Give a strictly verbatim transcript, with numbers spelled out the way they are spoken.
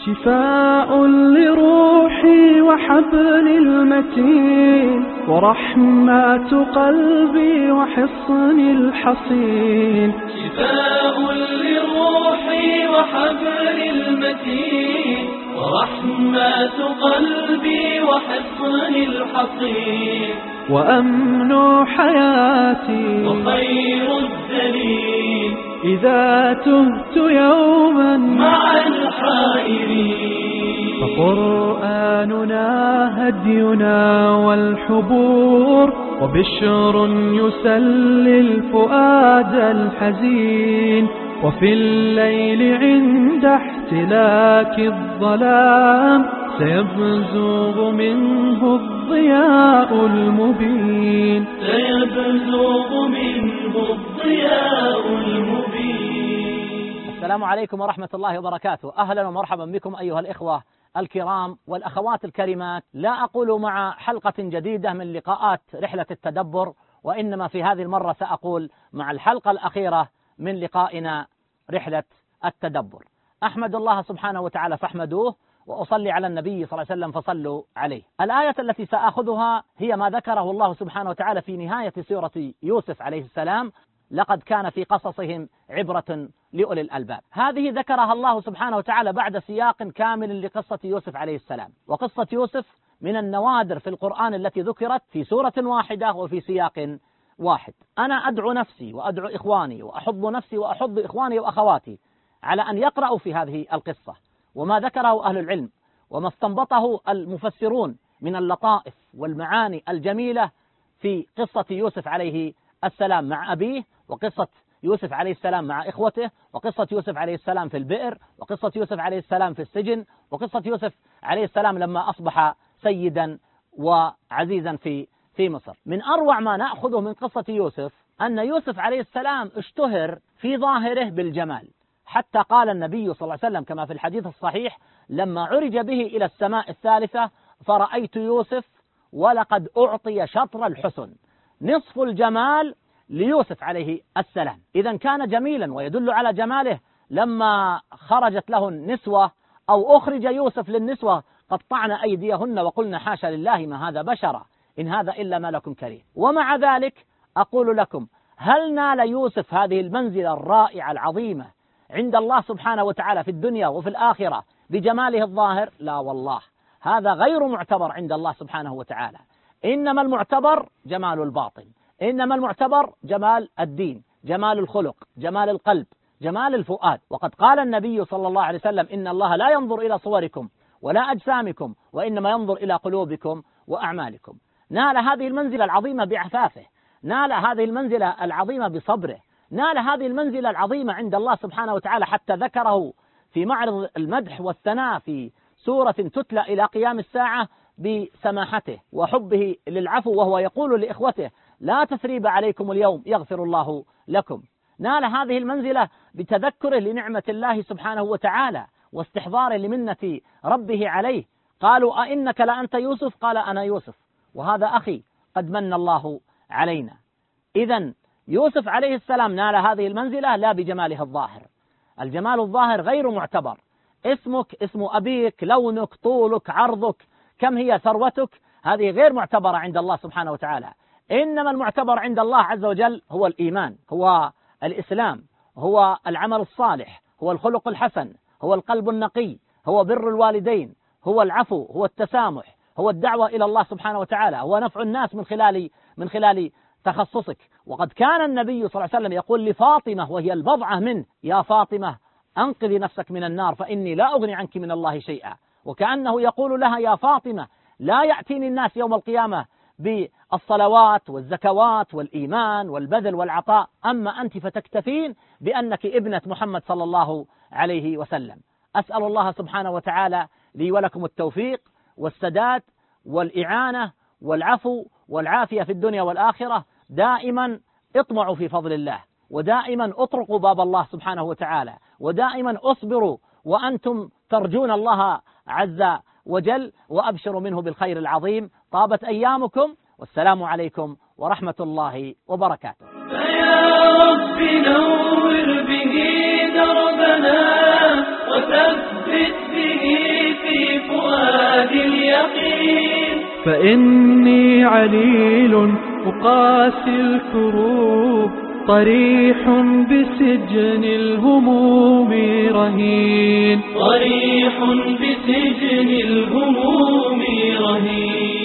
شفاء لروحي وحبل المتين، ورحمة قلبي وحصن الحصين. شفاء لروحي وحبل المتين، ورحمة قلبي وحصن الحصين. وأمن حياتي وخير الدليل إذا تهت يوما مع الحائرين. فقرآننا هدينا والحبور، وبشر يسلي الفؤاد الحزين. وفي الليل عند احتلاك الظلام سيبزغ منه الضياء المبين. سيبزغ منه الضياء المبين. السلام عليكم ورحمة الله وبركاته. أهلا ومرحبا بكم أيها الإخوة الكرام والأخوات الكريمات. لا أقول مع حلقة جديدة من لقاءات رحلة التدبر، وإنما في هذه المرة سأقول مع الحلقة الأخيرة من لقائنا رحلة التدبر. أحمد الله سبحانه وتعالى فاحمدوه، وأصلي على النبي صلى الله عليه وسلم فصلوا عليه. الآية التي سأخذها هي ما ذكره الله سبحانه وتعالى في نهاية سورة يوسف عليه السلام: لقد كان في قصصهم عبرة لأولي الألباب. هذه ذكرها الله سبحانه وتعالى بعد سياق كامل لقصة يوسف عليه السلام. وقصة يوسف من النوادر في القرآن التي ذكرت في سورة واحدة وفي سياق واحد. أنا أدعو نفسي وأدعو إخواني وأحض نفسي وأحض إخواني وأخواتي على أن يقرأوا في هذه القصة وما ذكره أهل العلم وما استنبطه المفسرون من اللطائف والمعاني الجميلة في قصة يوسف عليه السلام مع أبيه، وقصة يوسف عليه السلام مع إخوته، وقصة يوسف عليه السلام في البئر، وقصة يوسف عليه السلام في السجن، وقصة يوسف عليه السلام لما أصبح سيدا وعزيزا في في مصر. من أروع ما نأخذه من قصة يوسف أن يوسف عليه السلام اشتهر في ظاهره بالجمال، حتى قال النبي صلى الله عليه وسلم كما في الحديث الصحيح: لما عرج به إلى السماء الثالثة فرأيت يوسف ولقد أعطي شطر الحسن. نصف الجمال ليوسف عليه السلام. إذا كان جميلا، ويدل على جماله لما خرجت له النسوة أو أخرج يوسف للنسوة قطعن أيديهن وقلن حاشا لله ما هذا بشرا إن هذا إلا ملك كريم. ومع ذلك أقول لكم: هل نال يوسف هذه المنزلة الرائعة العظيمة عند الله سبحانه وتعالى في الدنيا وفي الآخرة بجماله الظاهر؟ لا والله، هذا غير معتبر عند الله سبحانه وتعالى. إنما المعتبر جمال الباطن، إنما المعتبر جمال الدين، جمال الخلق، جمال القلب، جمال الفؤاد. وقد قال النبي صلى الله عليه وسلم: إن الله لا ينظر إلى صوركم ولا أجسامكم وإنما ينظر إلى قلوبكم وأعمالكم. نال هذه المنزلة العظيمة بعفافه، نال هذه المنزلة العظيمة بصبره، نال هذه المنزلة العظيمة عند الله سبحانه وتعالى حتى ذكره في معرض المدح والثناء في سورة تتلى إلى قيام الساعة بسماحته وحبه للعفو، وهو يقول لإخوته: لا تثريب عليكم اليوم يغفر الله لكم. نال هذه المنزلة بتذكره لنعمة الله سبحانه وتعالى واستحضاره لمنة ربه عليه. قالوا: أئنك لأنت يوسف؟ قال: أنا يوسف وهذا أخي قد من الله علينا. إذن يوسف عليه السلام نال هذه المنزلة لا بجماله الظاهر، الجمال الظاهر غير معتبر. اسمك، اسم أبيك، لونك، طولك، عرضك، كم هي ثروتك، هذه غير معتبرة عند الله سبحانه وتعالى. إنما المعتبر عند الله عز وجل هو الإيمان، هو الإسلام، هو العمل الصالح، هو الخلق الحسن، هو القلب النقي، هو بر الوالدين، هو العفو، هو التسامح، هو الدعوة إلى الله سبحانه وتعالى، هو نفع الناس من خلال من خلال تخصصك. وقد كان النبي صلى الله عليه وسلم يقول لفاطمة وهي البضعة منه: يا فاطمة أنقذي نفسك من النار فإني لا أغني عنك من الله شيئا. وكأنه يقول لها: يا فاطمة لا يأتيني الناس يوم القيامة بالصلوات والزكوات والإيمان والبذل والعطاء، أما أنت فتكتفين بأنك ابنة محمد صلى الله عليه وسلم. أسأل الله سبحانه وتعالى لي ولكم التوفيق والسداد والإعانة والعفو والعافية في الدنيا والآخرة. دائما اطمعوا في فضل الله، ودائما اطرقوا باب الله سبحانه وتعالى، ودائما اصبروا وأنتم ترجون الله عز وجل، وأبشروا منه بالخير العظيم. طابت أيامكم، والسلام عليكم ورحمة الله وبركاته. فيا رب نور به دربنا وثبت به فإني عليل أقاسي الكروب، طريح بسجن الهموم رهين، طريح بسجن الهموم رهين.